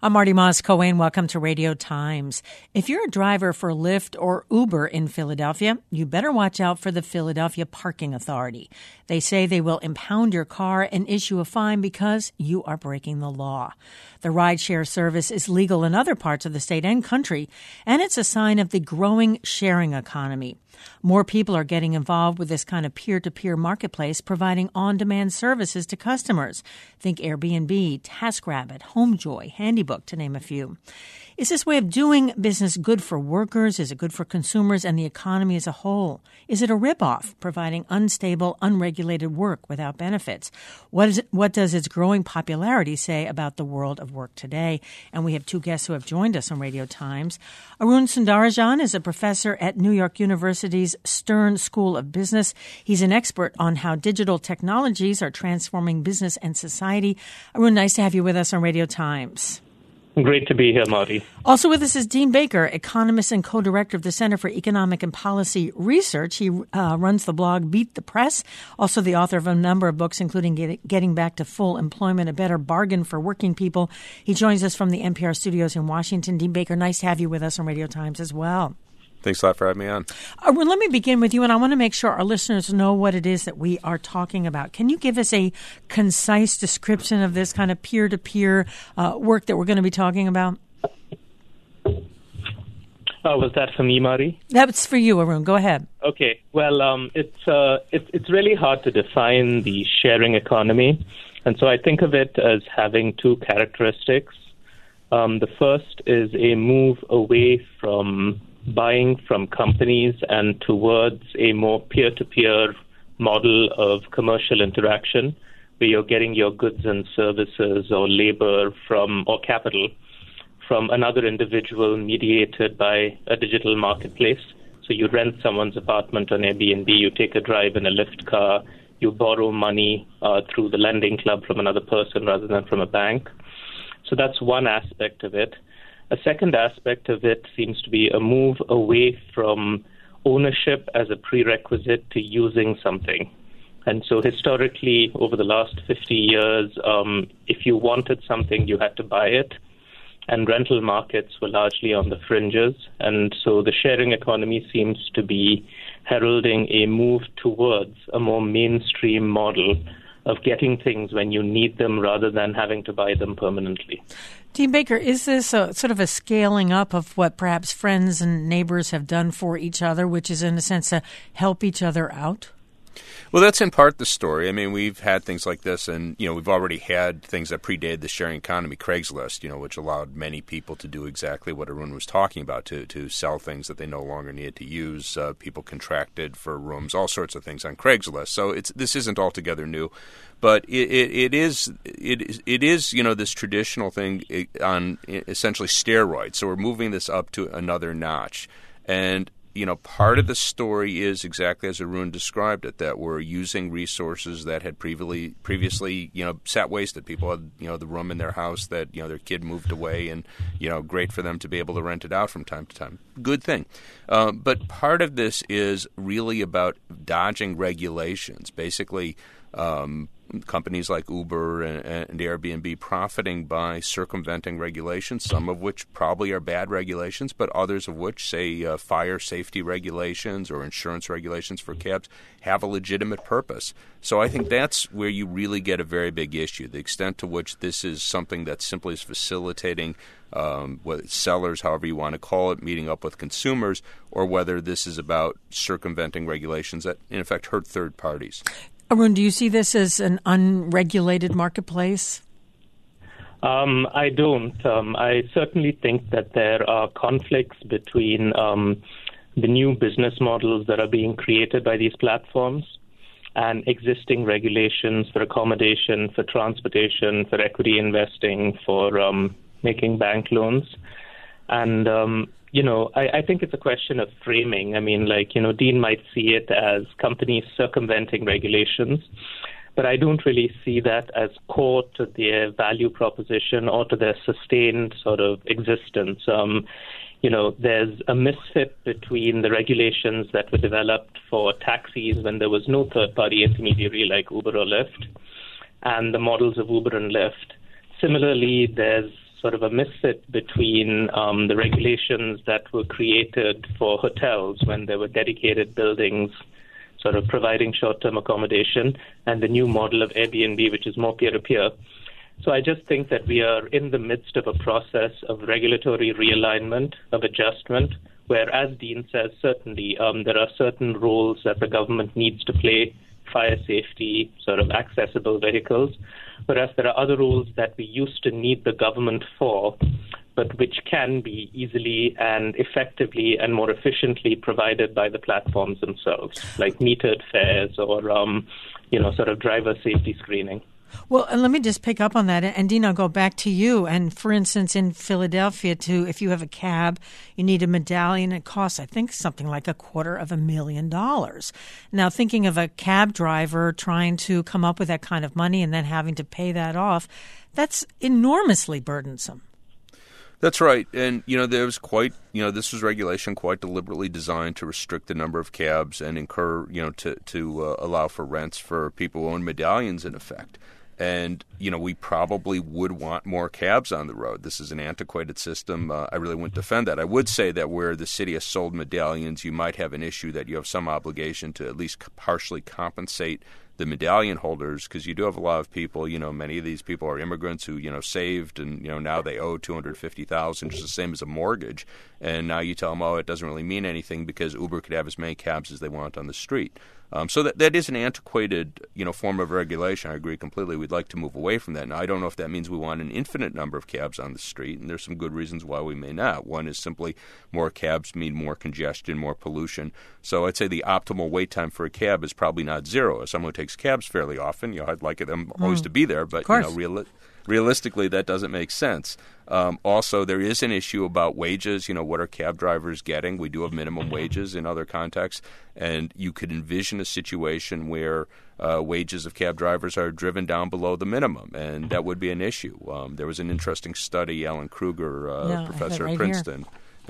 I'm Marty Moss-Cohen. Welcome to Radio Times. If you're a driver for Lyft or Uber in Philadelphia, you better watch out for the Philadelphia Parking Authority. They say they will impound your car and issue a fine because you are breaking the law. The rideshare service is legal in other parts of the state and country, and it's a sign of the growing sharing economy. More people are getting involved with this kind of peer-to-peer marketplace, providing on-demand services to customers. Think Airbnb, TaskRabbit, HomeJoy, HandyBook, to name a few. Is this way of doing business good for workers? Is it good for consumers and the economy as a whole? Is it a ripoff, providing unstable, unregulated work without benefits? What does its growing popularity say about the world of work today? And we have two guests who have joined us on Radio Times. Arun Sundarajan is a professor at New York University's Stern School of Business. He's an expert on how digital technologies are transforming business and society. Arun, nice to have you with us on Radio Times. Great to be here, Marty. Also with us is Dean Baker, economist and co-director of the Center for Economic and Policy Research. He runs the blog Beat the Press, also the author of a number of books, including Getting Back to Full Employment, A Better Bargain for Working People. He joins us from the NPR studios in Washington. Dean Baker, nice to have you with us on Radio Times as well. Thanks a lot for having me on. Well, let me begin with you, and I want to make sure our listeners know what it is that we are talking about. Can you give us a concise description of this kind of peer-to-peer work that we're going to be talking about? Was that for me, Marty? That's for you, Arun. Go ahead. Okay. Well, it's really hard to define the sharing economy, and so I think of it as having two characteristics. The first is a move away from buying from companies and towards a more peer-to-peer model of commercial interaction where you're getting your goods and services or labor or capital from another individual mediated by a digital marketplace. So you rent someone's apartment on Airbnb, you take a drive in a Lyft car, you borrow money through the lending club from another person rather than from a bank. So that's one aspect of it. A second aspect of it seems to be a move away from ownership as a prerequisite to using something. And so historically, over the last 50 years, if you wanted something, you had to buy it. And rental markets were largely on the fringes. And so the sharing economy seems to be heralding a move towards a more mainstream model of getting things when you need them rather than having to buy them permanently. Dean Baker, is this a, sort of a scaling up of what perhaps friends and neighbors have done for each other, which is in a sense to help each other out? Well, that's in part the story. I mean, we've had things like this, and, we've already had things that predated the sharing economy, Craigslist, which allowed many people to do exactly what Arun was talking about, to sell things that they no longer needed to use. People contracted for rooms, all sorts of things on Craigslist. So this isn't altogether new. But it is this traditional thing on essentially steroids. So we're moving this up to another notch. And part of the story is exactly as Arun described it, that we're using resources that had previously sat wasted. People had, the room in their house that, their kid moved away and, great for them to be able to rent it out from time to time. Good thing. But part of this is really about dodging regulations. Basically, companies like Uber and Airbnb profiting by circumventing regulations, some of which probably are bad regulations, but others of which, say, fire safety regulations or insurance regulations for cabs, have a legitimate purpose. So I think that's where you really get a very big issue, the extent to which this is something that simply is facilitating sellers, however you want to call it, meeting up with consumers, or whether this is about circumventing regulations that, in effect, hurt third parties. Arun, do you see this as an unregulated marketplace? I don't. I certainly think that there are conflicts between the new business models that are being created by these platforms and existing regulations for accommodation, for transportation, for equity investing, for making bank loans. And I think it's a question of framing. I mean, Dean might see it as companies circumventing regulations, but I don't really see that as core to their value proposition or to their sustained sort of existence. There's a misfit between the regulations that were developed for taxis when there was no third-party intermediary like Uber or Lyft and the models of Uber and Lyft. Similarly, there's sort of a misfit between the regulations that were created for hotels when there were dedicated buildings sort of providing short-term accommodation, and the new model of Airbnb, which is more peer-to-peer. So I just think that we are in the midst of a process of regulatory realignment, of adjustment, where, as Dean says, certainly there are certain roles that the government needs to play, fire safety, sort of accessible vehicles, whereas there are other roles that we used to need the government for, but which can be easily and effectively and more efficiently provided by the platforms themselves, like metered fares or, sort of driver safety screening. Well, and let me just pick up on that. And Dean, I'll go back to you. And for instance, in Philadelphia, if you have a cab, you need a medallion. It costs, I think, something like $250,000. Now, thinking of a cab driver trying to come up with that kind of money and then having to pay that off, that's enormously burdensome. That's right. And, there was this was regulation quite deliberately designed to restrict the number of cabs and incur, to allow for rents for people who own medallions in effect. And, we probably would want more cabs on the road. This is an antiquated system. I really wouldn't defend that. I would say that where the city has sold medallions, you might have an issue that you have some obligation to at least partially compensate the medallion holders, because you do have a lot of people, many of these people are immigrants who, saved and, now they owe $250,000, just the same as a mortgage. And now you tell them, it doesn't really mean anything because Uber could have as many cabs as they want on the street. So that is an antiquated, form of regulation. I agree completely. We'd like to move away from that. Now, I don't know if that means we want an infinite number of cabs on the street, and there's some good reasons why we may not. One is simply more cabs mean more congestion, more pollution. So I'd say the optimal wait time for a cab is probably not zero. As someone who takes cabs fairly often, I'd like them always to be there, but realistically, that doesn't make sense. Also, there is an issue about wages. What are cab drivers getting? We do have minimum wages in other contexts, and you could envision a situation where wages of cab drivers are driven down below the minimum, and that would be an issue. There was an interesting study, Alan Kruger, professor at Princeton,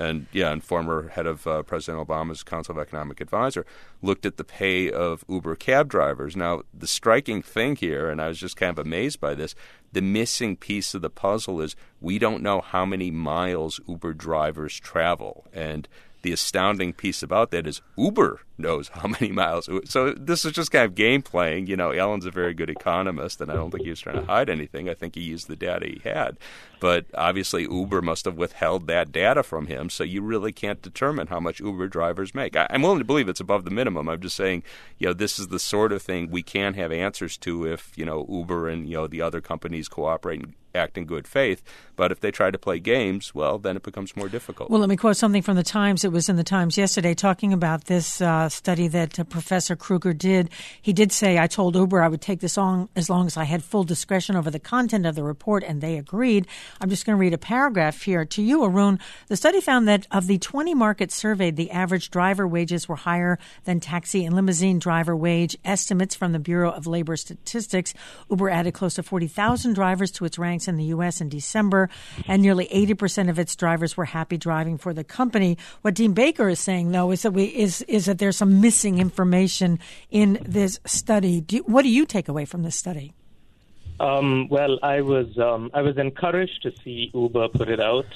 and former head of President Obama's Council of Economic Advisor, looked at the pay of Uber cab drivers. Now, the striking thing here, and I was just kind of amazed by this, the missing piece of the puzzle is we don't know how many miles Uber drivers travel. And the astounding piece about that is Uber knows how many miles. So this is just kind of game playing. Alan's a very good economist, and I don't think he was trying to hide anything. I think he used the data he had. But obviously Uber must have withheld that data from him, so you really can't determine how much Uber drivers make. I'm willing to believe it's above the minimum. I'm just saying, this is the sort of thing we can have answers to if, Uber and, the other companies cooperate and act in good faith. But if they try to play games, well, then it becomes more difficult. Well, let me quote something from the Times. It was in the Times yesterday talking about this study that Professor Kruger did. He did say, I told Uber I would take this on as long as I had full discretion over the content of the report, and they agreed. I'm just going to read a paragraph here to you, Arun. The study found that of the 20 markets surveyed, the average driver wages were higher than taxi and limousine driver wage estimates from the Bureau of Labor Statistics. Uber added close to 40,000 drivers to its ranks in the U.S. in December, and nearly 80% of its drivers were happy driving for the company. What Dean Baker is saying, though, is that there's some missing information in this study. What do you take away from this study? Well, I was encouraged to see Uber put it out.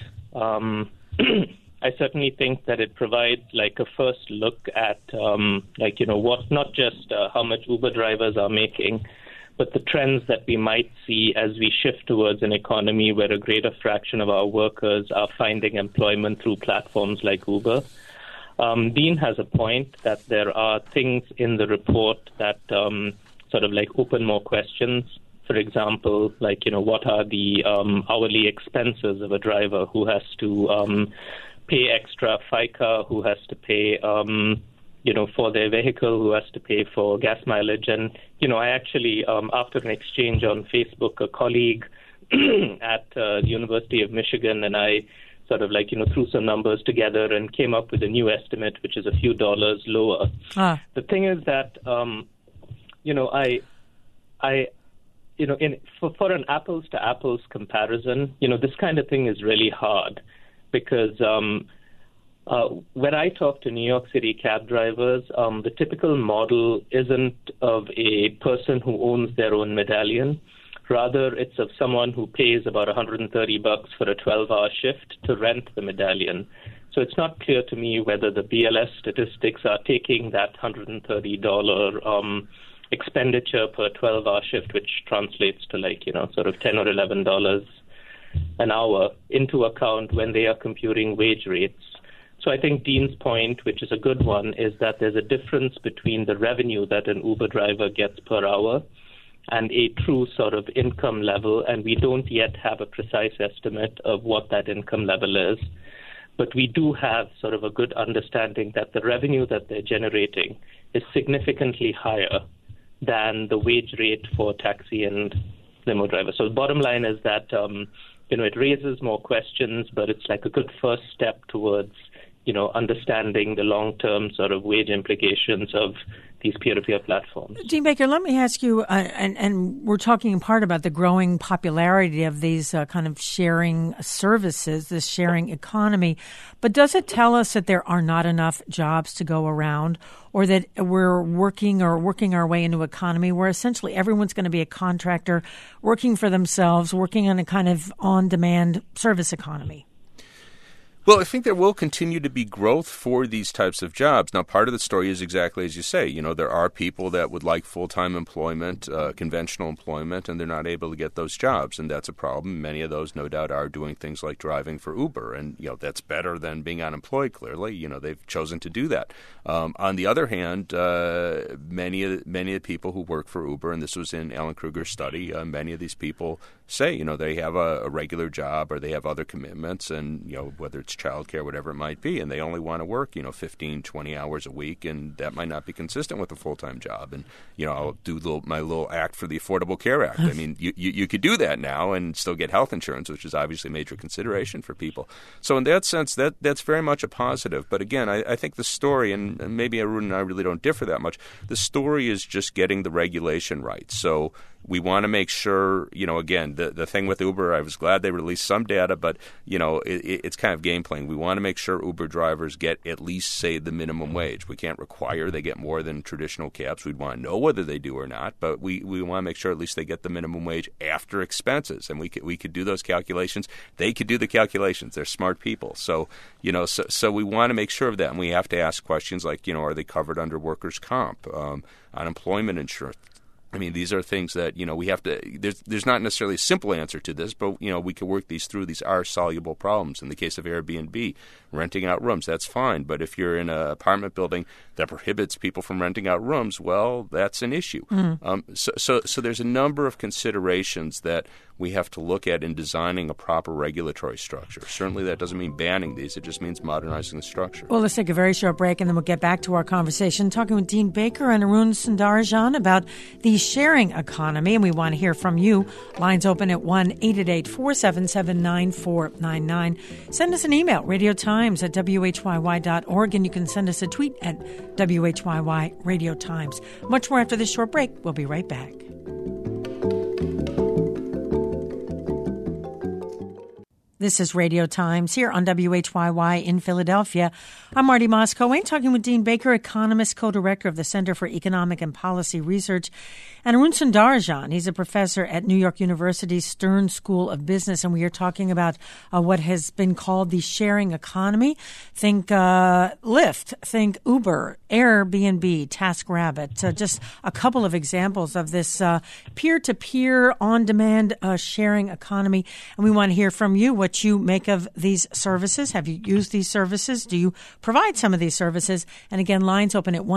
I certainly think that it provides like a first look at what not just how much Uber drivers are making, but the trends that we might see as we shift towards an economy where a greater fraction of our workers are finding employment through platforms like Uber. Dean has a point that there are things in the report that sort of like open more questions. For example, what are the hourly expenses of a driver who has to pay extra FICA, who has to pay for their vehicle, who has to pay for gas mileage. And, I actually, after an exchange on Facebook, a colleague at the University of Michigan and I sort of threw some numbers together and came up with a new estimate, which is a few dollars lower. The thing is that, for an apples to apples comparison, this kind of thing is really hard because when I talk to New York City cab drivers, the typical model isn't of a person who owns their own medallion. Rather, it's of someone who pays about $130 for a 12-hour shift to rent the medallion. So it's not clear to me whether the BLS statistics are taking that $130 expenditure per 12-hour shift, which translates to sort of $10 or $11 an hour, into account when they are computing wage rates. So I think Dean's point, which is a good one, is that there's a difference between the revenue that an Uber driver gets per hour and a true sort of income level, and we don't yet have a precise estimate of what that income level is. But we do have sort of a good understanding that the revenue that they're generating is significantly higher than the wage rate for taxi and limo drivers. So the bottom line is that, it raises more questions, but it's like a good first step towards understanding the long-term sort of wage implications of these peer-to-peer platforms. Dean Baker, let me ask you, and we're talking in part about the growing popularity of these kind of sharing services, this sharing economy, but does it tell us that there are not enough jobs to go around, or that we're working our way into an economy where essentially everyone's going to be a contractor working for themselves, working on a kind of on-demand service economy? Well, I think there will continue to be growth for these types of jobs. Now, part of the story is exactly as you say. There are people that would like full-time employment, conventional employment, and they're not able to get those jobs, and that's a problem. Many of those, no doubt, are doing things like driving for Uber, and that's better than being unemployed. Clearly, they've chosen to do that. On the other hand, many of the people who work for Uber, and this was in Alan Kruger's study, many of these people say, they have a regular job or they have other commitments, and whether it's childcare, whatever it might be, and they only want to work 15, 20 hours a week, and that might not be consistent with a full-time job. And I'll do my little act for the Affordable Care Act. I mean, you could do that now and still get health insurance, which is obviously a major consideration for people. So in that sense, that's very much a positive. But again, I think the story, and maybe Arun and I really don't differ that much, the story is just getting the regulation right. So we want to make sure, again, the thing with Uber, I was glad they released some data, but, it's kind of game playing. We want to make sure Uber drivers get at least, say, the minimum wage. We can't require they get more than traditional cabs. We'd want to know whether they do or not, but we want to make sure at least they get the minimum wage after expenses. And we could do those calculations. They could do the calculations. They're smart people. So, so we want to make sure of that. And we have to ask questions like, are they covered under workers' comp, unemployment insurance? I mean, these are things that, we have to – there's not necessarily a simple answer to this, but, we can work these through. These are soluble problems. In the case of Airbnb, renting out rooms, that's fine. But if you're in an apartment building that prohibits people from renting out rooms, well, that's an issue. So there's a number of considerations that we have to look at in designing a proper regulatory structure. Certainly that doesn't mean banning these. It just means modernizing the structure. Well, let's take a very short break, and then we'll get back to our conversation, talking with Dean Baker and Arun Sundarajan about the sharing economy, and we want to hear from you. Lines open at 1-888-477-9499. Send us an email, radiotimes@whyy.org, and you can send us a tweet at WHYY Radio Times. Much more after this short break. We'll be right back. This is Radio Times here on WHYY in Philadelphia. I'm Marty Moscoe, talking with Dean Baker, economist, co-director of the Center for Economic and Policy Research, and Arun Sundarajan. He's a professor at New York University's Stern School of Business, and we are talking about what has been called the sharing economy. Think Lyft, think Uber, Airbnb, TaskRabbit, just a couple of examples of this peer-to-peer, on-demand sharing economy. And we want to hear from you what you make of these services. Have you used these services? Do you provide some of these services? And again, lines open at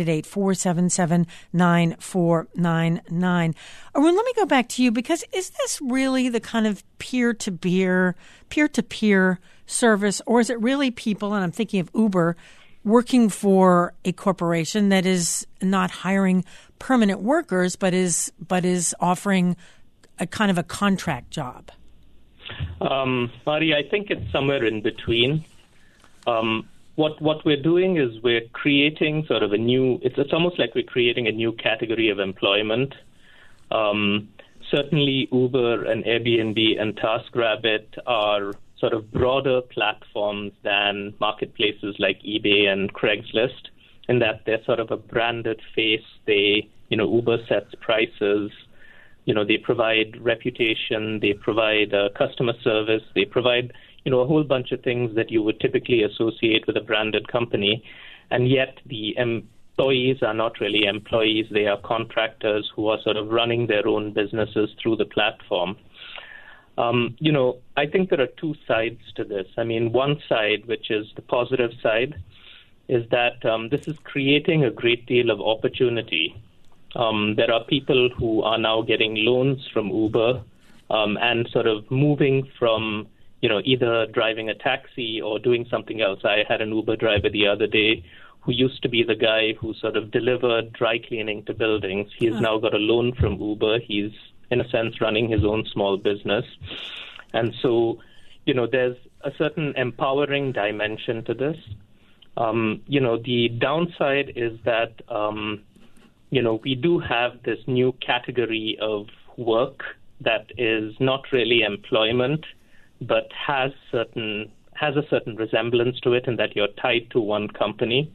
1-888-477-9499. Arun, let me go back to you, because is this really the kind of peer-to-peer service, or is it really people, and I'm thinking of Uber, working for a corporation that is not hiring permanent workers, but is offering a kind of a contract job? Marty, I think it's somewhere in between. What we're doing is we're creating sort of a new, it's almost like we're creating a new category of employment. Certainly Uber and Airbnb and TaskRabbit are sort of broader platforms than marketplaces like eBay and Craigslist, in that they're sort of a branded face. Uber sets prices. They provide reputation, they provide customer service, they provide, a whole bunch of things that you would typically associate with a branded company. And yet the employees are not really employees. They are contractors who are sort of running their own businesses through the platform. I think there are two sides to this. I mean, one side, which is the positive side, is that this is creating a great deal of opportunity. There are people who are now getting loans from Uber and sort of moving from, either driving a taxi or doing something else. I had an Uber driver the other day who used to be the guy who sort of delivered dry cleaning to buildings. He's now got a loan from Uber. He's, in a sense, running his own small business. And so, there's a certain empowering dimension to this. The downside is that, we do have this new category of work that is not really employment, but has a certain resemblance to it in that you're tied to one company.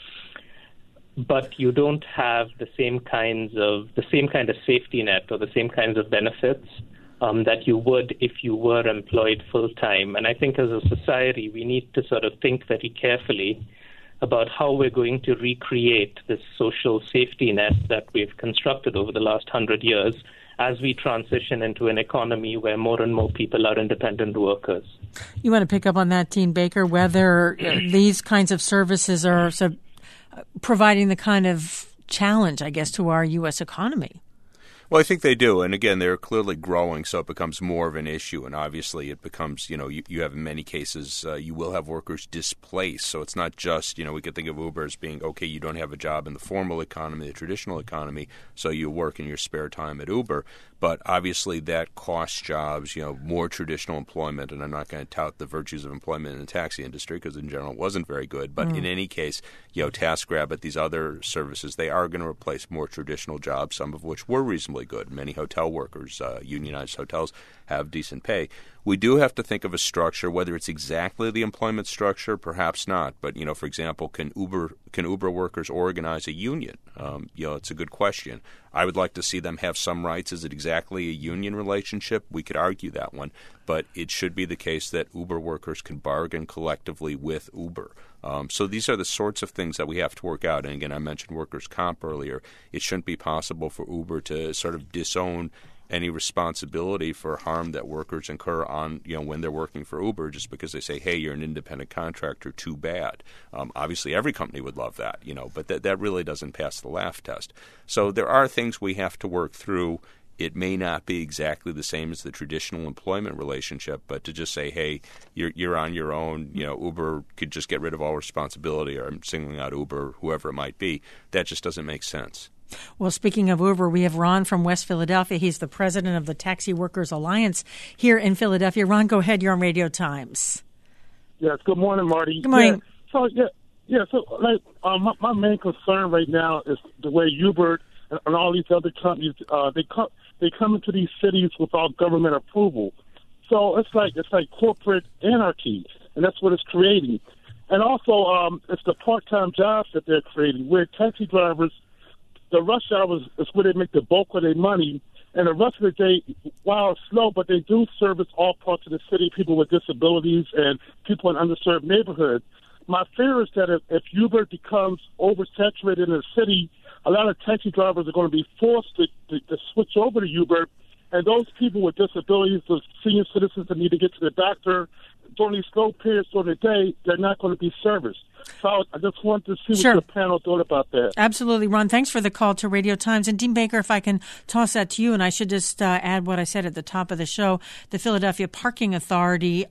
But you don't have the same kind of safety net or the same kinds of benefits that you would if you were employed full time. And I think as a society, we need to sort of think very carefully about how we're going to recreate this social safety net that we've constructed over the last 100 years as we transition into an economy where more and more people are independent workers. You want to pick up on that, Dean Baker, whether these kinds of services are sort of providing the kind of challenge, I guess, to our U.S. economy? Well, I think they do. And again, they're clearly growing, so it becomes more of an issue. And obviously it becomes, you have in many cases, you will have workers displaced. So it's not just, we could think of Uber as being, okay, you don't have a job in the formal economy, the traditional economy, so you work in your spare time at Uber. But obviously that costs jobs, more traditional employment. And I'm not going to tout the virtues of employment in the taxi industry because in general it wasn't very good. But in any case, TaskRabbit, these other services, they are going to replace more traditional jobs, some of which were reasonably good. Many hotel workers, unionized hotels, have decent pay. We do have to think of a structure, whether it's exactly the employment structure, perhaps not. But, for example, can Uber workers organize a union? It's a good question. I would like to see them have some rights. Is it exactly a union relationship? We could argue that one. But it should be the case that Uber workers can bargain collectively with Uber. So these are the sorts of things that we have to work out. And again, I mentioned workers' comp earlier. It shouldn't be possible for Uber to sort of disown any responsibility for harm that workers incur on, when they're working for Uber just because they say, hey, you're an independent contractor, too bad. Obviously, every company would love that, but that really doesn't pass the laugh test. So there are things we have to work through. It may not be exactly the same as the traditional employment relationship, but to just say, hey, you're on your own, Uber could just get rid of all responsibility, or I'm singling out Uber, whoever it might be, that just doesn't make sense. Well, speaking of Uber, we have Ron from West Philadelphia. He's the president of the Taxi Workers Alliance here in Philadelphia. Ron, go ahead. You're on Radio Times. Yes. Good morning, Marty. Good morning. Yeah. So, my main concern right now is the way Uber and all these other companies they come into these cities without government approval. So it's like corporate anarchy, and that's what it's creating. And also, it's the part-time jobs that they're creating, where taxi drivers, the rush hours is where they make the bulk of their money, and the rest of the day, while it's slow, but they do service all parts of the city, people with disabilities and people in underserved neighborhoods. My fear is that if Uber becomes oversaturated in the city, a lot of taxi drivers are going to be forced to switch over to Uber, and those people with disabilities, those senior citizens that need to get to the doctor, during these slow periods during the day, they're not going to be serviced. So I just wanted to see what the panel thought about that. Absolutely, Ron. Thanks for the call to Radio Times. And Dean Baker, if I can toss that to you, and I should just add what I said at the top of the show. The Philadelphia Parking Authority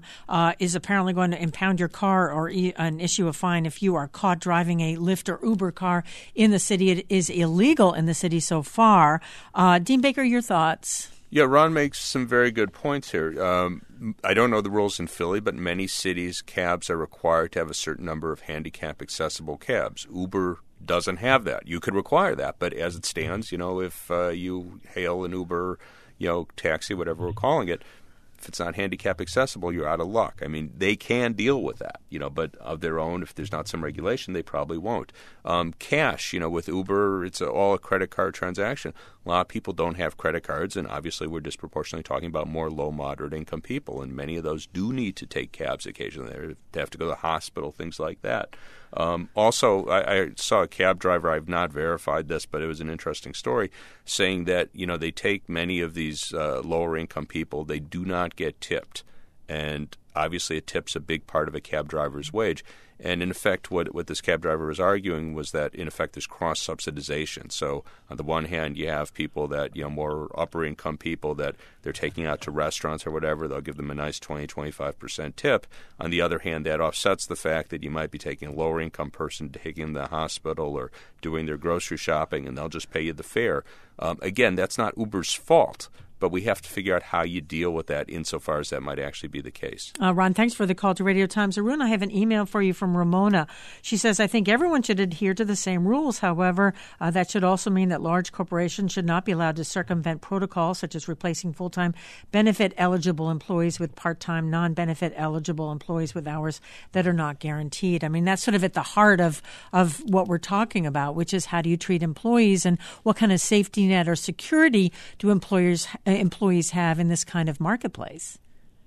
is apparently going to impound your car or issue a fine if you are caught driving a Lyft or Uber car in the city. It is illegal in the city so far. Dean Baker, your thoughts? Yeah, Ron makes some very good points here. I don't know the rules in Philly, but in many cities, cabs are required to have a certain number of handicap-accessible cabs. Uber doesn't have that. You could require that, but as it stands, if you hail an Uber, taxi, whatever we're calling it, if it's not handicap accessible, you're out of luck. I mean, they can deal with that, but of their own, if there's not some regulation, they probably won't. Cash, with Uber, it's all a credit card transaction. A lot of people don't have credit cards, and obviously we're disproportionately talking about more low, moderate income people, and many of those do need to take cabs occasionally. They have to go to the hospital, things like that. Also, I saw a cab driver, I've not verified this, but it was an interesting story, saying that, they take many of these lower income people, they do not get tipped. And obviously a tip's a big part of a cab driver's wage. And in effect, what this cab driver was arguing was that, in effect, there's cross-subsidization. So on the one hand, you have people that, more upper-income people that they're taking out to restaurants or whatever. They'll give them a nice 20-25% tip. On the other hand, that offsets the fact that you might be taking a lower-income person, taking them to the hospital or doing their grocery shopping, and they'll just pay you the fare. Again, that's not Uber's fault. But we have to figure out how you deal with that insofar as that might actually be the case. Ron, thanks for the call to Radio Times. Arun, I have an email for you from Ramona. She says, I think everyone should adhere to the same rules. However, that should also mean that large corporations should not be allowed to circumvent protocols such as replacing full-time benefit-eligible employees with part-time non-benefit eligible employees with hours that are not guaranteed. I mean, that's sort of at the heart of what we're talking about, which is how do you treat employees and what kind of safety net or security do employees have in this kind of marketplace?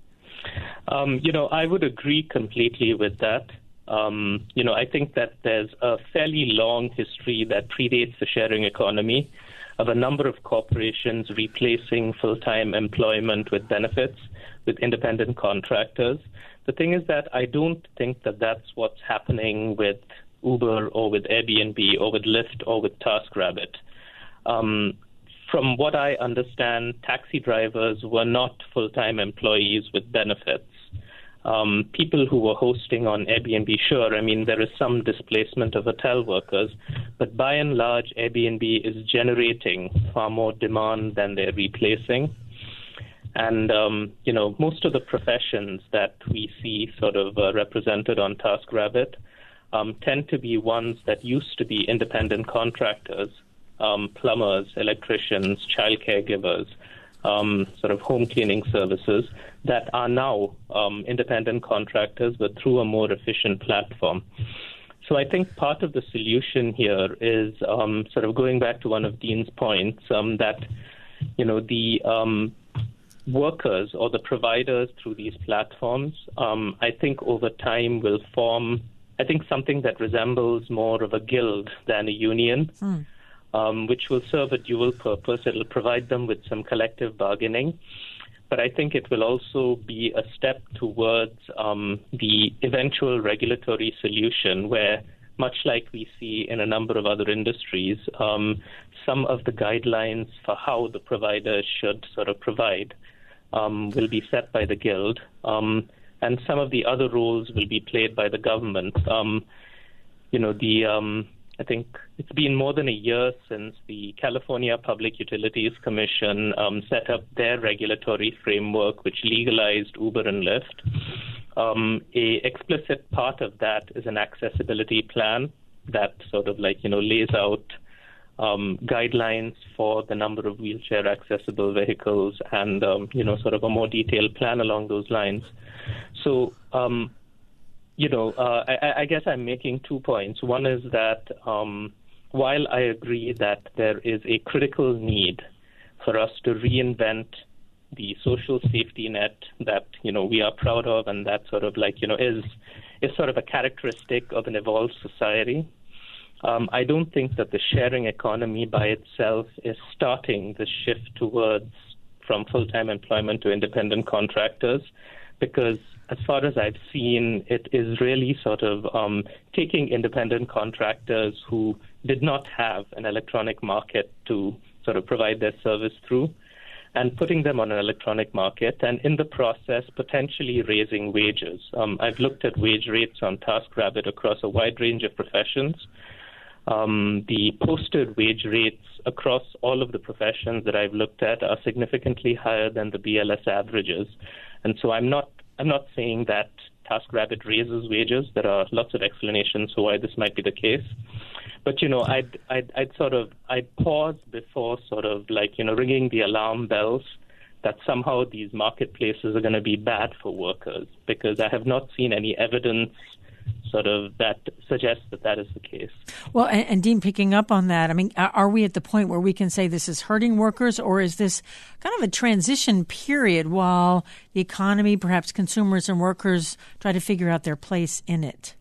I would agree completely with that. I think that there's a fairly long history that predates the sharing economy of a number of corporations replacing full-time employment with benefits with independent contractors. The thing is that I don't think that that's what's happening with Uber or with Airbnb or with Lyft or with TaskRabbit. From what I understand, taxi drivers were not full-time employees with benefits. People who were hosting on Airbnb, sure, I mean, there is some displacement of hotel workers, but by and large, Airbnb is generating far more demand than they're replacing. And, most of the professions that we see sort of represented on TaskRabbit tend to be ones that used to be independent contractors. Plumbers, electricians, child caregivers, sort of home cleaning services that are now independent contractors but through a more efficient platform. So I think part of the solution here is sort of going back to one of Dean's points that, the workers or the providers through these platforms, I think over time will form, something that resembles more of a guild than a union. Which will serve a dual purpose. It will provide them with some collective bargaining, but I think it will also be a step towards the eventual regulatory solution where, much like we see in a number of other industries, some of the guidelines for how the providers should sort of provide will be set by the guild, and some of the other roles will be played by the government. I think it's been more than a year since the California Public Utilities Commission set up their regulatory framework, which legalized Uber and Lyft. A explicit part of that is an accessibility plan that sort of lays out guidelines for the number of wheelchair accessible vehicles and, sort of a more detailed plan along those lines. So, I guess I'm making 2 points. One is that while I agree that there is a critical need for us to reinvent the social safety net that, we are proud of and that sort of is sort of a characteristic of an evolved society, I don't think that the sharing economy by itself is starting the shift towards from full-time employment to independent contractors, because as far as I've seen, it is really sort of taking independent contractors who did not have an electronic market to sort of provide their service through and putting them on an electronic market, and in the process potentially raising wages. I've looked at wage rates on TaskRabbit across a wide range of professions. The posted wage rates across all of the professions that I've looked at are significantly higher than the BLS averages. And so I'm not saying that TaskRabbit raises wages. There are lots of explanations for why this might be the case. But, I'd pause before sort of ringing the alarm bells that somehow these marketplaces are going to be bad for workers, because I have not seen any evidence sort of that suggests that is the case. Well, and Dean, picking up on that, I mean, are we at the point where we can say this is hurting workers, or is this kind of a transition period while the economy, perhaps consumers and workers, try to figure out their place in it?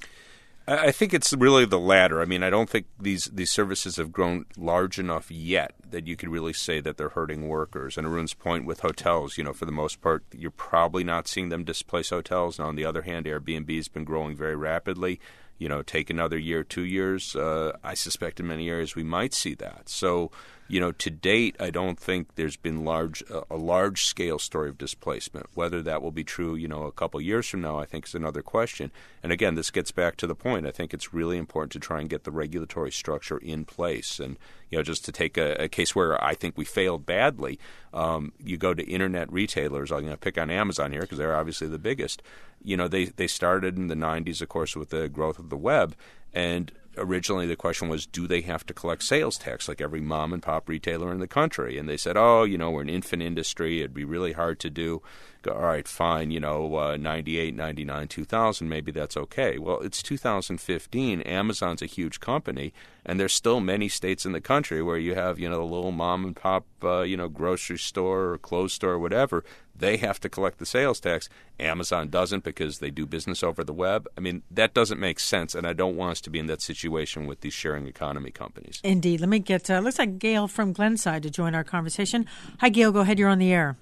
I think it's really the latter. I mean, I don't think these services have grown large enough yet that you could really say that they're hurting workers. And Arun's point with hotels, for the most part, you're probably not seeing them displace hotels. Now, on the other hand, Airbnb has been growing very rapidly. Take another year, 2 years. I suspect in many areas we might see that. So, to date, I don't think there's been a large-scale story of displacement. Whether that will be true, a couple years from now, I think is another question. And again, this gets back to the point. I think it's really important to try and get the regulatory structure in place. And, just to take a case where I think we failed badly, you go to internet retailers. I'm going to pick on Amazon here because they're obviously the biggest. They started in the 90s, of course, with the growth of the web. And originally the question was, do they have to collect sales tax like every mom and pop retailer in the country? And they said, we're an infant industry. It'd be really hard to do. Go, all right, fine, 98, 99, 2000, maybe that's okay. Well, it's 2015. Amazon's a huge company, and there's still many states in the country where you have, the little mom and pop, grocery store or clothes store or whatever. They have to collect the sales tax. Amazon doesn't because they do business over the web. I mean, that doesn't make sense, and I don't want us to be in that situation with these sharing economy companies. Indeed. Let me get, looks like Gail from Glenside to join our conversation. Hi, Gail. Go ahead. You're on the air.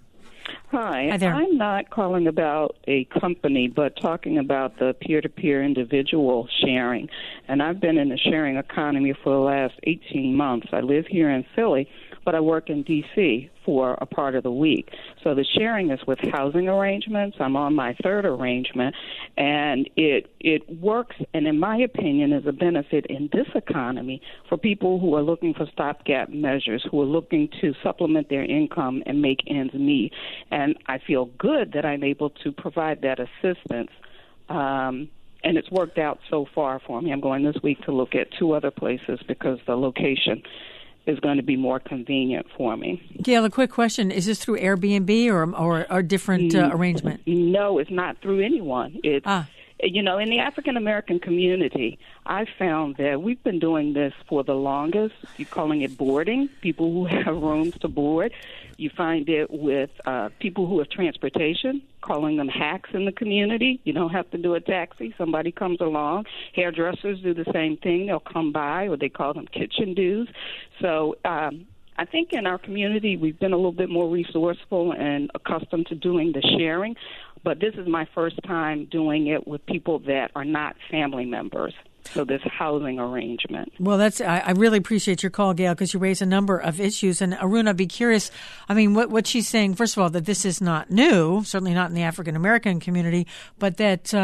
Hi there. I'm not calling about a company, but talking about the peer-to-peer individual sharing. And I've been in the sharing economy for the last 18 months. I live here in Philly, but I work in D.C. for a part of the week. So the sharing is with housing arrangements. I'm on my third arrangement, and it works, and in my opinion, is a benefit in this economy for people who are looking for stopgap measures, who are looking to supplement their income and make ends meet. And I feel good that I'm able to provide that assistance. And it's worked out so far for me. I'm going this week to look at 2 other places because the location is going to be more convenient for me. Gail, a quick question. Is this through Airbnb or a different arrangement? No, it's not through anyone. It's, in the African-American community, I found that we've been doing this for the longest. You're calling it boarding, people who have rooms to board. You find it with people who have transportation, calling them hacks in the community. You don't have to do a taxi. Somebody comes along. Hairdressers do the same thing. They'll come by, or they call them kitchen dues. So I think in our community we've been a little bit more resourceful and accustomed to doing the sharing, but this is my first time doing it with people that are not family members. So this housing arrangement. Well, I really appreciate your call, Gail, because you raise a number of issues. And Arun, I'd be curious, I mean, what she's saying, first of all, that this is not new, certainly not in the African-American community, but that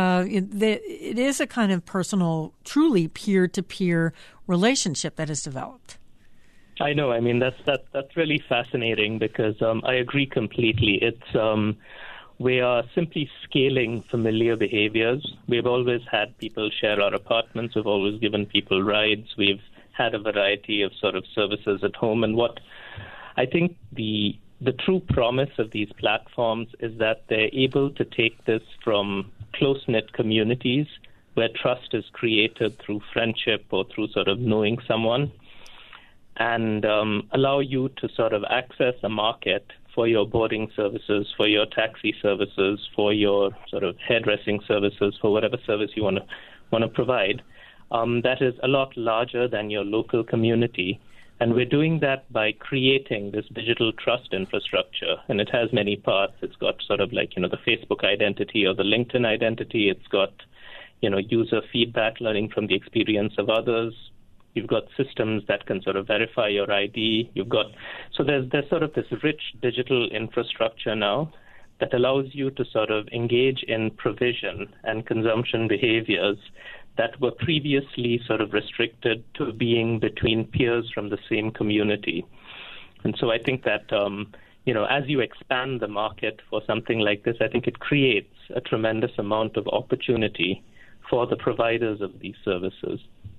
it is a kind of personal, truly peer-to-peer relationship that is developed. I know. I mean, that's really fascinating because I agree completely. It's we are simply scaling familiar behaviors. We've always had people share our apartments. We've always given people rides. We've had a variety of sort of services at home. And what I think the true promise of these platforms is that they're able to take this from close-knit communities where trust is created through friendship or through sort of knowing someone, and allow you to sort of access a market for your boarding services, for your taxi services, for your sort of hairdressing services, for whatever service you want to provide. That is a lot larger than your local community. And we're doing that by creating this digital trust infrastructure. And it has many parts. It's got sort of like, the Facebook identity or the LinkedIn identity. It's got, user feedback, learning from the experience of others. You've got systems that can sort of verify your ID. So there's sort of this rich digital infrastructure now that allows you to sort of engage in provision and consumption behaviors that were previously sort of restricted to being between peers from the same community. And so I think that, as you expand the market for something like this, I think it creates a tremendous amount of opportunity for the providers of these services.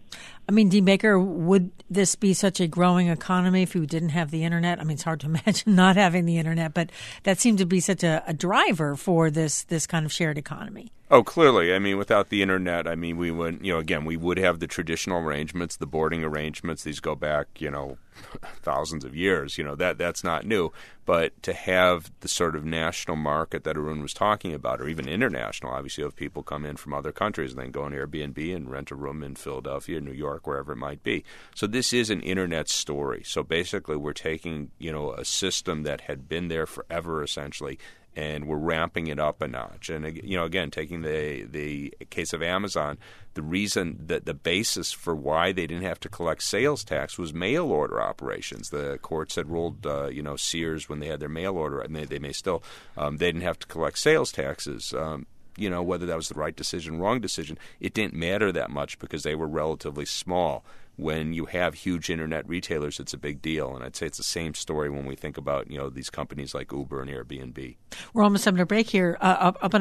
I mean, Dean Baker, would this be such a growing economy if we didn't have the internet? I mean, it's hard to imagine not having the internet, but that seemed to be such a driver for this kind of shared economy. Oh, clearly. I mean, without the internet, I mean, we would, again, we would have the traditional arrangements, the boarding arrangements. These go back, thousands of years. That's not new. But to have the sort of national market that Arun was talking about, or even international, obviously, if people come in from other countries and then go on Airbnb and rent a room in Philadelphia, New York, wherever it might be. So this is an internet story. So basically, we're taking, a system that had been there forever, essentially, and we're ramping it up a notch. And, again, taking the case of Amazon, the reason that the basis for why they didn't have to collect sales tax was mail order operations. The courts had ruled, Sears, when they had their mail order, and they may still, they didn't have to collect sales taxes. Whether that was the right decision, wrong decision, it didn't matter that much because they were relatively small. When you have huge internet retailers, it's a big deal. And I'd say it's the same story when we think about, these companies like Uber and Airbnb. We're almost up on a break here, up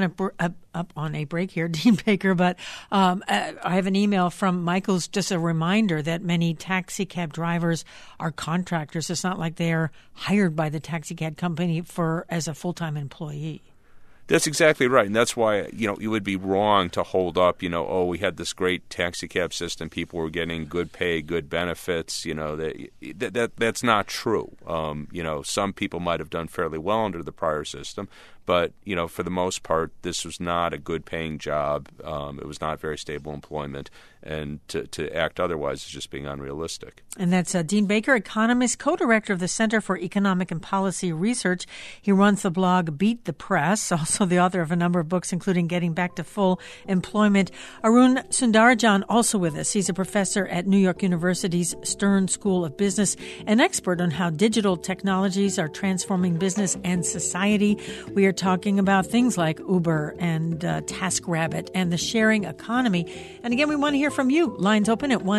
on a break here, Dean Baker. But I have an email from Michael's, just a reminder that many taxi cab drivers are contractors. It's not like they're hired by the taxi cab company as a full-time employee. That's exactly right, and that's why it would be wrong to hold up. We had this great taxi cab system; people were getting good pay, good benefits. That's not true. Some people might have done fairly well under the prior system, but for the most part, this was not a good-paying job. It was not very stable employment, and to act otherwise is just being unrealistic. And that's Dean Baker, economist, co-director of the Center for Economic and Policy Research. He runs the blog Beat the Press, also the author of a number of books, including Getting Back to Full Employment. Arun Sundararajan, also with us. He's a professor at New York University's Stern School of Business, an expert on how digital technologies are transforming business and society. We are talking about things like Uber and TaskRabbit and the sharing economy. And again, we want to hear from you. Lines open at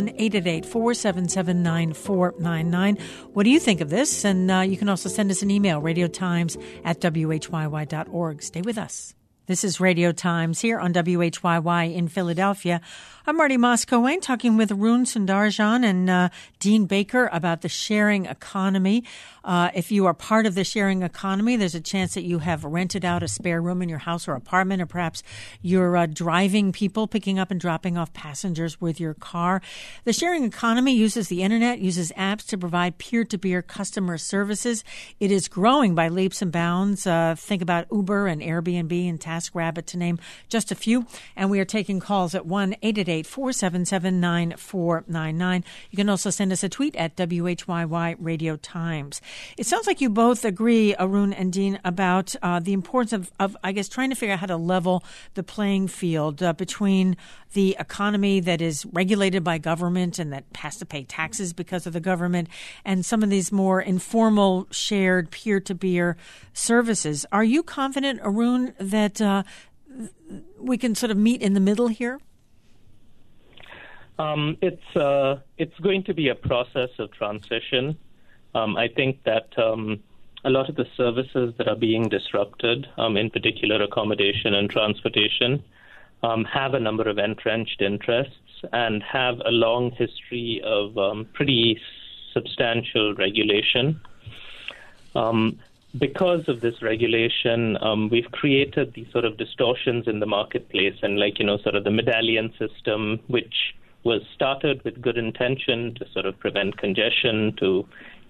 1-888-477-9499. What do you think of this? And you can also send us an email, radiotimes@whyy.org. Stay with us. This is Radio Times here on WHYY in Philadelphia. I'm Marty Moscoe-Wayne talking with Arun Sundararajan and Dean Baker about the sharing economy. If you are part of the sharing economy, there's a chance that you have rented out a spare room in your house or apartment, or perhaps you're driving people, picking up and dropping off passengers with your car. The sharing economy uses the internet, uses apps to provide peer-to-peer customer services. It is growing by leaps and bounds. Think about Uber and Airbnb and TaskRabbit, to name just a few. And we are taking calls at 1-888-477-9499. You can also send us a tweet at WHYY Radio Times. It sounds like you both agree, Arun and Dean, about the importance of, I guess, trying to figure out how to level the playing field between the economy that is regulated by government and that has to pay taxes because of the government, and some of these more informal, shared, peer-to-peer services. Are you confident, Arun, that we can sort of meet in the middle here? It's going to be a process of transition. I think that a lot of the services that are being disrupted, in particular accommodation and transportation, have a number of entrenched interests and have a long history of pretty substantial regulation. Because of this regulation, we've created these sort of distortions in the marketplace, and sort of the medallion system, which was started with good intention to sort of prevent congestion, to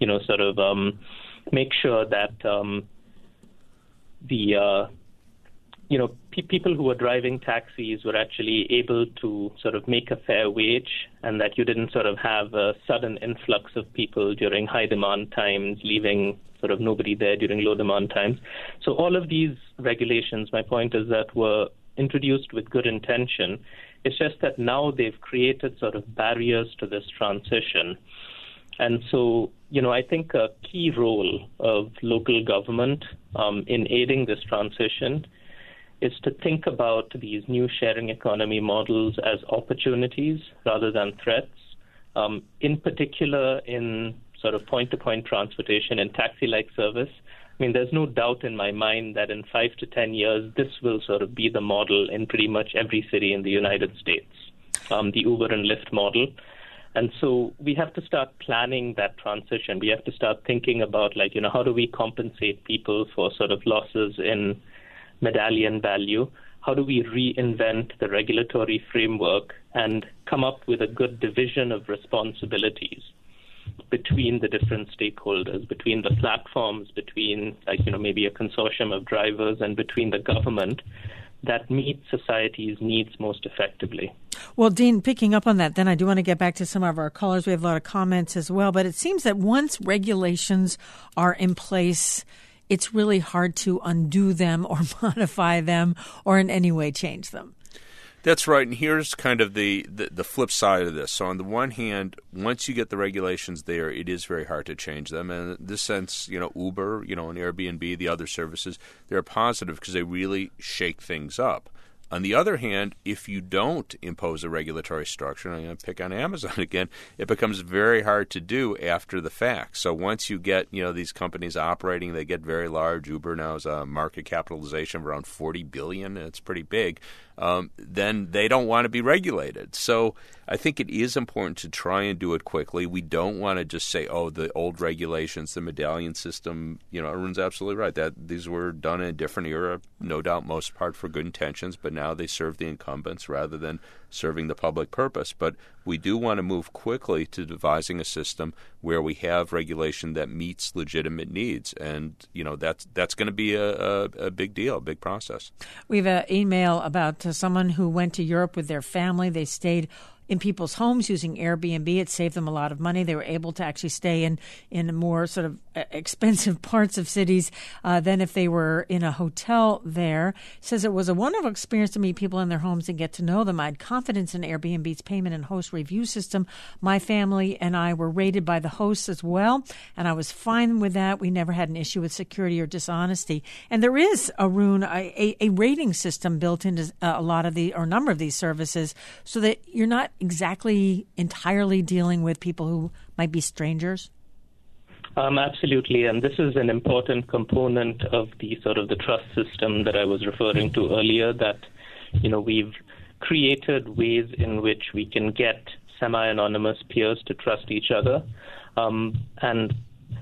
make sure that people who were driving taxis were actually able to sort of make a fair wage, and that you didn't sort of have a sudden influx of people during high demand times, leaving sort of nobody there during low demand times. So all of these regulations, my point is that, were introduced with good intention. It's just that now they've created sort of barriers to this transition. And so, I think a key role of local government in aiding this transition is to think about these new sharing economy models as opportunities rather than threats, in particular in sort of point-to-point transportation and taxi-like service. I mean, there's no doubt in my mind that in 5 to 10 years, this will sort of be the model in pretty much every city in the United States, the Uber and Lyft model. And so we have to start planning that transition. We have to start thinking about, how do we compensate people for sort of losses in medallion value? How do we reinvent the regulatory framework and come up with a good division of responsibilities between the different stakeholders, between the platforms, between maybe a consortium of drivers, and between the government that meet society's needs most effectively? Well, Dean, picking up on that, then I do want to get back to some of our callers. We have a lot of comments as well, but it seems that once regulations are in place, it's really hard to undo them or modify them or in any way change them. That's right, and here's kind of the flip side of this. So on the one hand, once you get the regulations there, it is very hard to change them. And in this sense, Uber, and Airbnb, the other services, they're positive because they really shake things up. On the other hand, if you don't impose a regulatory structure, and I'm going to pick on Amazon again, it becomes very hard to do after the fact. So once you get, these companies operating, they get very large. Uber now has a market capitalization of around $40 billion. It's pretty big. Then they don't want to be regulated. So I think it is important to try and do it quickly. We don't want to just say, the old regulations, the medallion system, Arun's absolutely right. That these were done in a different era, no doubt most part for good intentions, but now they serve the incumbents rather than serving the public purpose. But we do want to move quickly to devising a system where we have regulation that meets legitimate needs. And, that's going to be a big deal, a big process. We have an email about someone who went to Europe with their family. They stayed in people's homes using Airbnb. It saved them a lot of money. They were able to actually stay in more sort of expensive parts of cities than if they were in a hotel there. It says it was a wonderful experience to meet people in their homes and get to know them. I had confidence in Airbnb's payment and host review system. My family and I were rated by the hosts as well, and I was fine with that. We never had an issue with security or dishonesty. And there is, Arun, a rating system built into a lot of a number of these services so that you're not exactly entirely dealing with people who might be strangers? Absolutely, and this is an important component of the trust system that I was referring to earlier, that, we've created ways in which we can get semi-anonymous peers to trust each other. And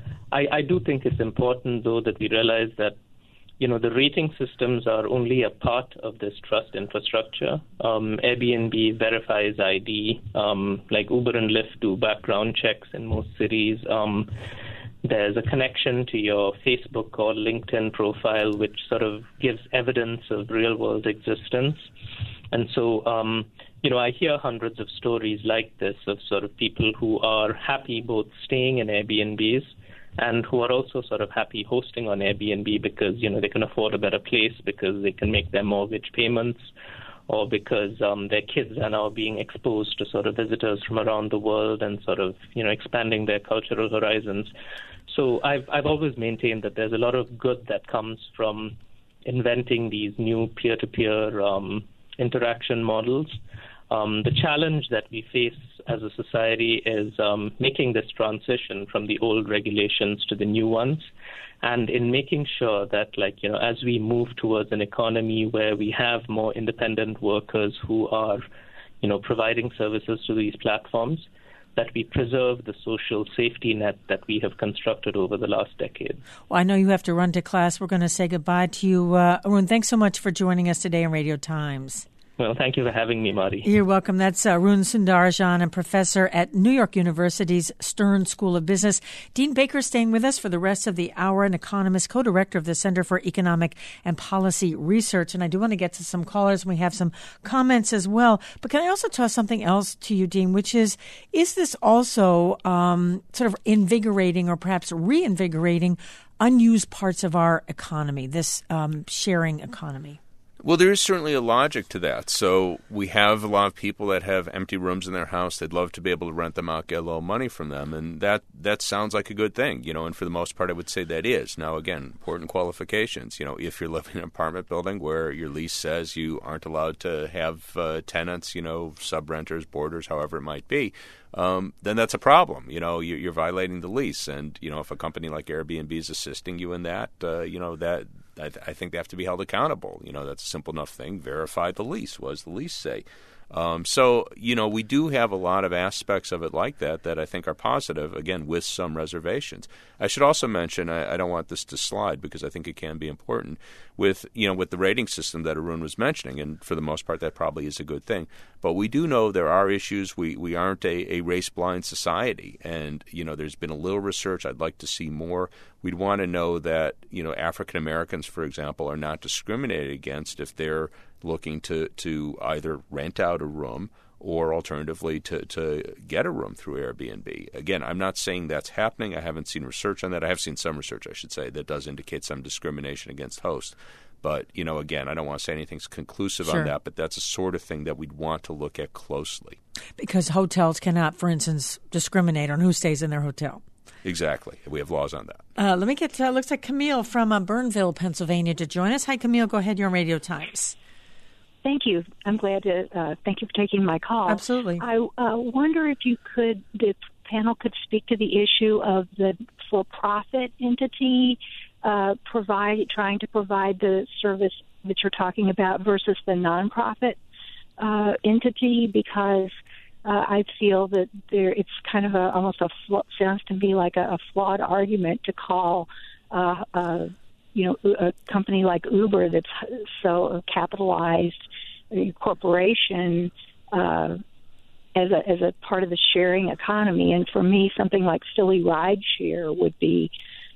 I do think it's important, though, that we realize that the rating systems are only a part of this trust infrastructure. Airbnb verifies ID, like Uber and Lyft do background checks in most cities. There's a connection to your Facebook or LinkedIn profile, which sort of gives evidence of real-world existence. And so, I hear hundreds of stories like this of sort of people who are happy both staying in Airbnbs and who are also sort of happy hosting on Airbnb because, they can afford a better place, because they can make their mortgage payments, or because their kids are now being exposed to sort of visitors from around the world and sort of, expanding their cultural horizons. So I've always maintained that there's a lot of good that comes from inventing these new peer-to-peer interaction models. The challenge that we face as a society is making this transition from the old regulations to the new ones, and in making sure that, as we move towards an economy where we have more independent workers who are, providing services to these platforms, that we preserve the social safety net that we have constructed over the last decade. Well, I know you have to run to class. We're going to say goodbye to you. Arun, thanks so much for joining us today on Radio Times. Well, thank you for having me, Marty. You're welcome. That's Arun Sundararajan, a professor at New York University's Stern School of Business. Dean Baker staying with us for the rest of the hour, an economist, co-director of the Center for Economic and Policy Research. And I do want to get to some callers, and we have some comments as well. But can I also toss something else to you, Dean, which is this also sort of invigorating or perhaps reinvigorating unused parts of our economy, this sharing economy? Well, there is certainly a logic to that. So we have a lot of people that have empty rooms in their house. They'd love to be able to rent them out, get a little money from them, and that sounds like a good thing, and for the most part I would say that is. Now, again, important qualifications. If you're living in an apartment building where your lease says you aren't allowed to have tenants, sub-renters, boarders, however it might be, then that's a problem. You're violating the lease, and if a company like Airbnb is assisting you in that, I think they have to be held accountable. That's a simple enough thing. Verify the lease. What does the lease say? So, we do have a lot of aspects of it like that I think are positive, again, with some reservations. I should also mention, I don't want this to slide because I think it can be important, with the rating system that Arun was mentioning, and for the most part that probably is a good thing. But we do know there are issues. We aren't a race-blind society, and, there's been a little research. I'd like to see more. We'd want to know that, African Americans, for example, are not discriminated against if they're looking to either rent out a room or alternatively to get a room through Airbnb. Again, I'm not saying that's happening. I haven't seen research on that. I have seen some research, I should say, that does indicate some discrimination against hosts. But, again, I don't want to say anything's conclusive on that, but that's the sort of thing that we'd want to look at closely. Because hotels cannot, for instance, discriminate on who stays in their hotel. Exactly. We have laws on that. Let me get looks like Camille from Burnville, Pennsylvania, to join us. Hi, Camille. Go ahead. You're on Radio Times. Thank you. I'm glad to thank you for taking my call. Absolutely. I wonder if the panel could speak to the issue of the for-profit entity trying to provide the service that you're talking about versus the nonprofit entity, because I feel that it's kind of sounds to me like a flawed argument to call a company like Uber that's so capitalized corporation as a part of the sharing economy. And for me, something like Philly Rideshare would be,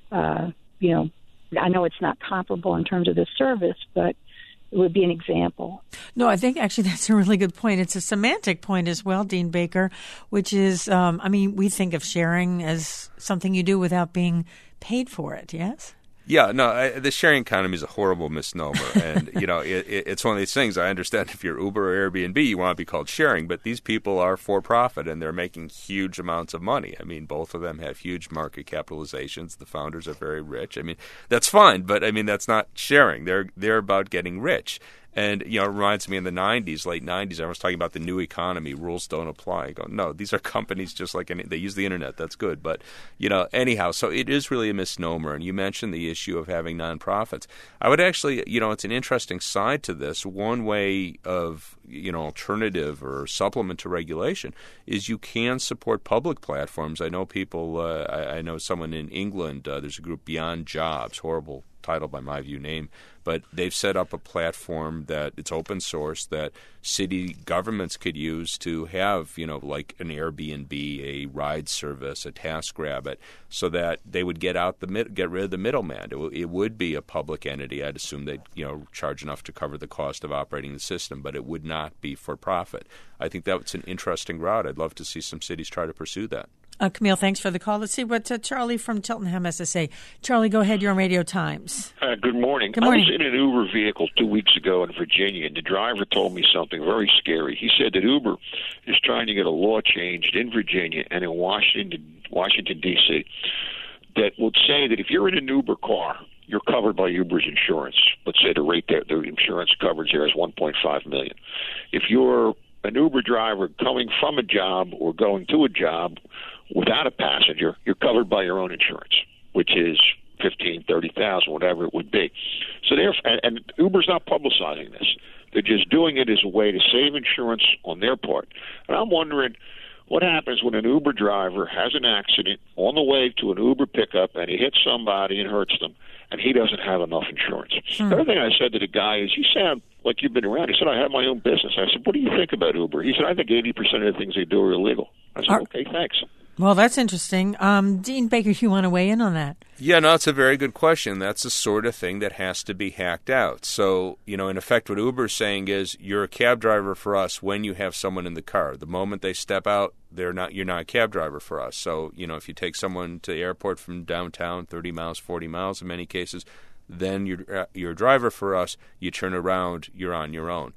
I know it's not comparable in terms of the service, but it would be an example. No, I think actually that's a really good point. It's a semantic point as well, Dean Baker, which is, we think of sharing as something you do without being paid for it, yes? Yeah, no, the sharing economy is a horrible misnomer. And, it's one of these things. I understand if you're Uber or Airbnb, you want to be called sharing. But these people are for-profit, and they're making huge amounts of money. I mean, both of them have huge market capitalizations. The founders are very rich. I mean, that's fine, but, that's not sharing. They're about getting rich. And, it reminds me in the 90s, late 90s, I was talking about the new economy, rules don't apply. I go, no, these are companies just like they use the internet. That's good. But, anyhow, so it is really a misnomer. And you mentioned the issue of having nonprofits. I would actually, it's an interesting side to this. One way of, alternative or supplement to regulation is you can support public platforms. I know people, I know someone in England, there's a group Beyond Jobs, horrible title by my view name, but they've set up a platform that it's open source that city governments could use to have, like an Airbnb, a ride service, a TaskRabbit, so that they would get rid of the middleman. It would be a public entity. I'd assume they'd, charge enough to cover the cost of operating the system, but it would not be for profit. I think that's an interesting route. I'd love to see some cities try to pursue that. Camille, thanks for the call. Let's see what Charlie from Cheltenham has to say. Charlie, go ahead. You're on Radio Times. Good morning. Good morning. I was in an Uber vehicle 2 weeks ago in Virginia, and the driver told me something very scary. He said that Uber is trying to get a law changed in Virginia and in Washington, D.C., that would say that if you're in an Uber car, you're covered by Uber's insurance. Let's say the rate there, the insurance coverage there is $1.5 million. If you're an Uber driver coming from a job or going to a job without a passenger, you're covered by your own insurance, which is $15,000, $30,000, whatever it would be. So and Uber's not publicizing this. They're just doing it as a way to save insurance on their part. And I'm wondering what happens when an Uber driver has an accident on the way to an Uber pickup and he hits somebody and hurts them, and he doesn't have enough insurance. The other thing I said to the guy is, you sound like you've been around. He said, I have my own business. I said, what do you think about Uber? He said, I think 80% of the things they do are illegal. I said, okay, thanks. Well, that's interesting. Dean Baker, you want to weigh in on that? Yeah, no, it's a very good question. That's the sort of thing that has to be hacked out. So, in effect, what Uber's saying is you're a cab driver for us when you have someone in the car. The moment they step out, you're not a cab driver for us. So, if you take someone to the airport from downtown, 30 miles, 40 miles in many cases, then you're a driver for us. You turn around, you're on your own.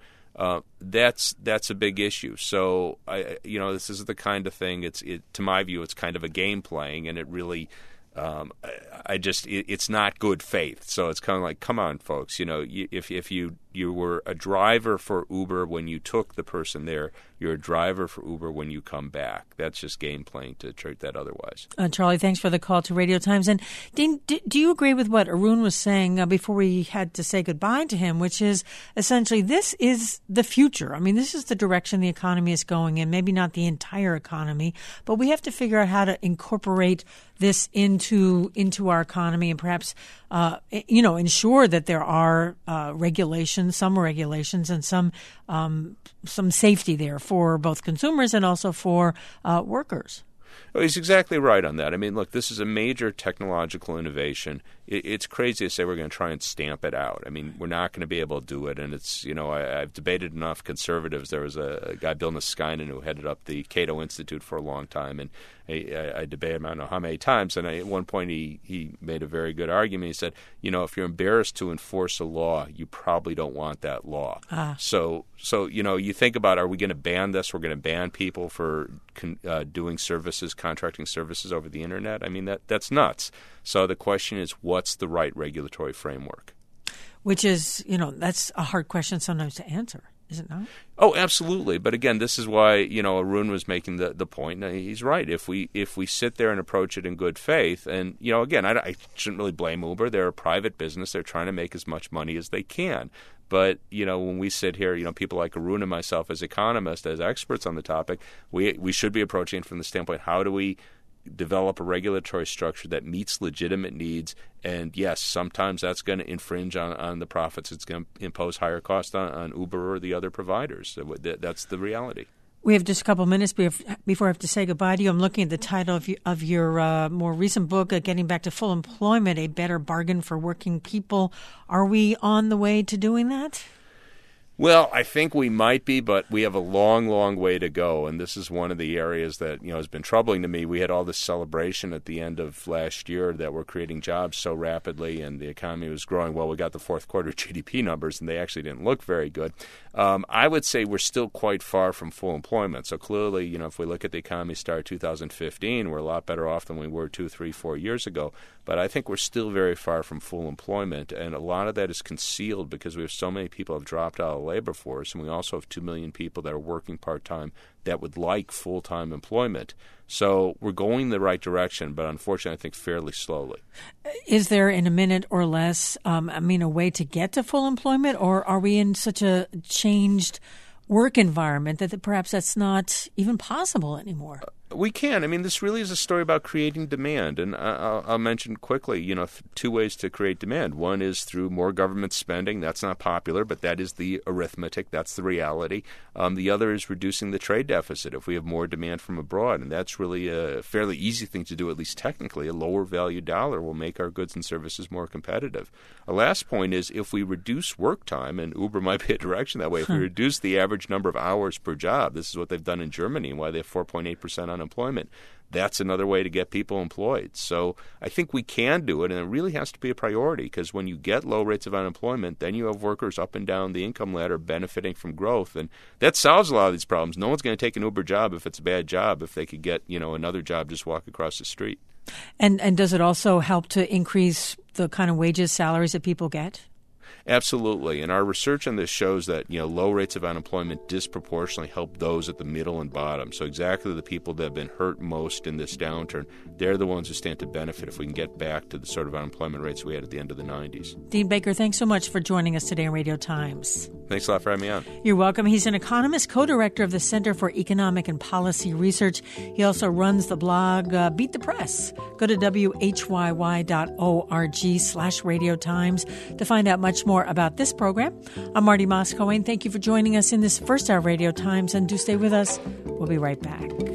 That's a big issue. So this is the kind of thing. To my view, it's kind of a game playing, and it really, it's not good faith. So it's kind of like, come on, folks. If you you were a driver for Uber when you took the person there. You're a driver for Uber when you come back. That's just game playing to treat that otherwise. Charlie, thanks for the call to Radio Times. And Dean, do you agree with what Arun was saying before we had to say goodbye to him, which is essentially this is the future? I mean, this is the direction the economy is going in, maybe not the entire economy, but we have to figure out how to incorporate this into our economy and perhaps, ensure that there are regulations, some regulations and some safety there for both consumers and also for workers. Oh, he's exactly right on that. I mean, look, this is a major technological innovation. It's crazy to say we're going to try and stamp it out. I mean, we're not going to be able to do it. And it's, I've debated enough conservatives. There was a guy, Bill Niskanen, who headed up the Cato Institute for a long time. And I debated him I don't know how many times. And at one point he made a very good argument. He said, if you're embarrassed to enforce a law, you probably don't want that law. So you think about, are we going to ban this? We're going to ban people for doing services, contracting services over the Internet? I mean, that's nuts. So the question is, what's the right regulatory framework? Which is, that's a hard question sometimes to answer, is it not? Oh, absolutely. But again, this is why, Arun was making the point. He's right. If we sit there and approach it in good faith, and, again, I shouldn't really blame Uber. They're a private business. They're trying to make as much money as they can. But, when we sit here, people like Arun and myself as economists, as experts on the topic, we should be approaching it from the standpoint, how do we develop a regulatory structure that meets legitimate needs? And yes, sometimes that's going to infringe on the profits. It's going to impose higher costs on Uber or the other providers. So that's the reality. We have just a couple minutes before I have to say goodbye to you. I'm looking at the title of your more recent book, Getting Back to Full Employment, A Better Bargain for Working People. Are we on the way to doing that? Well, I think we might be, but we have a long, long way to go. And this is one of the areas that, has been troubling to me. We had all this celebration at the end of last year that we're creating jobs so rapidly and the economy was growing. Well, we got the fourth quarter GDP numbers, and they actually didn't look very good. I would say we're still quite far from full employment. So clearly, if we look at the economy start 2015, we're a lot better off than we were 2, 3, 4 years ago. But I think we're still very far from full employment. And a lot of that is concealed because we have so many people have dropped out of the labor force, and we also have 2 million people that are working part-time that would like full-time employment. So we're going the right direction, but unfortunately, I think fairly slowly. Is there, in a minute or less, a way to get to full employment, or are we in such a changed work environment that perhaps that's not even possible anymore? We can. I mean, this really is a story about creating demand. And I'll mention quickly, 2 ways to create demand. One is through more government spending. That's not popular, but that is the arithmetic. That's the reality. The other is reducing the trade deficit if we have more demand from abroad. And that's really a fairly easy thing to do, at least technically. A lower value dollar will make our goods and services more competitive. A last point is if we reduce work time, and Uber might be a direction that way, if we reduce the average number of hours per job, this is what they've done in Germany and why they have 4.8% unemployment. That's another way to get people employed. So I think we can do it, and it really has to be a priority because when you get low rates of unemployment, then you have workers up and down the income ladder benefiting from growth, and that solves a lot of these problems. No one's going to take an Uber job if it's a bad job, if they could get another job just walk across the street. And does it also help to increase the kind of wages, salaries that people get? Absolutely. And our research on this shows that, low rates of unemployment disproportionately help those at the middle and bottom. So exactly the people that have been hurt most in this downturn, they're the ones who stand to benefit if we can get back to the sort of unemployment rates we had at the end of the 90s. Dean Baker, thanks so much for joining us today on Radio Times. Thanks a lot for having me on. You're welcome. He's an economist, co-director of the Center for Economic and Policy Research. He also runs the blog Beat the Press. Go to whyy.org/Radio Times to find out much more about this program. I'm Marty Moscoe. Thank you for joining us in this first hour of Radio Times, and do stay with us. We'll be right back.